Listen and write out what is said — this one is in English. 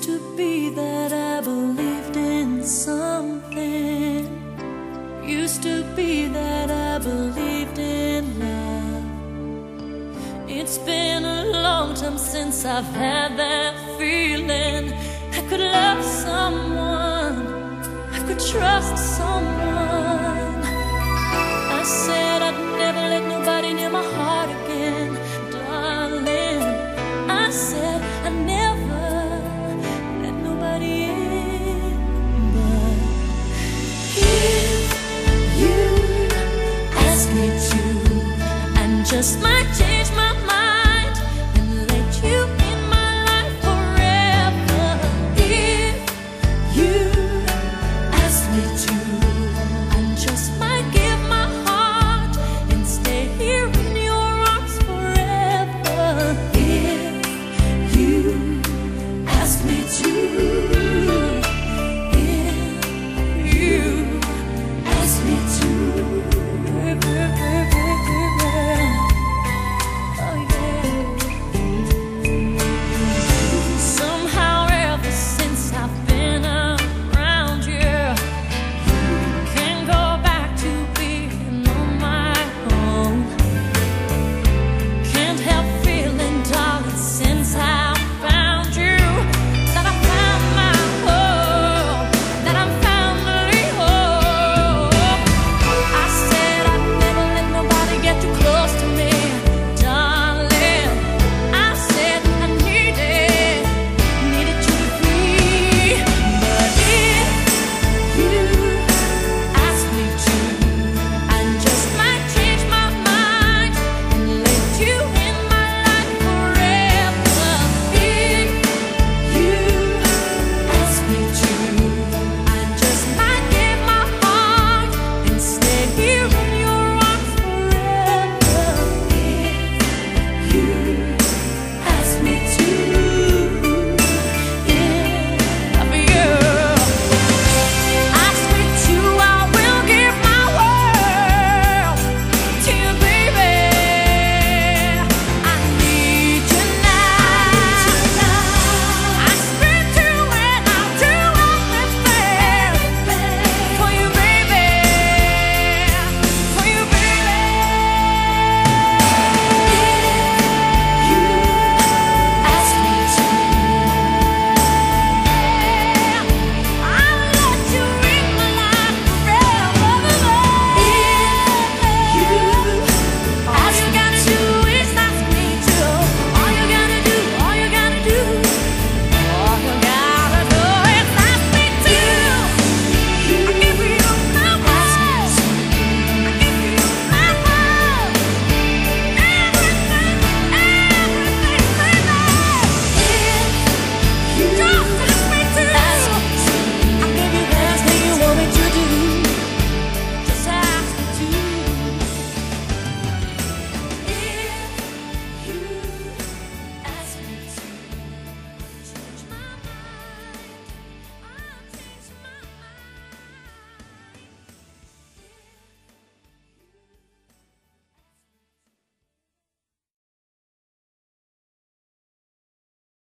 to be that I believed in something. Used to be that I believed in love. It's been a long time since I've had that feeling. I could love someone, I could trust someone. I said I'd never let nobody near my heart again, darling. I said I'd never let nobody in. But if you ask me to, I just might change my mind and let you in my life forever. If you ask me to, I just might give my heart and stay here in your arms forever. If you ask me to.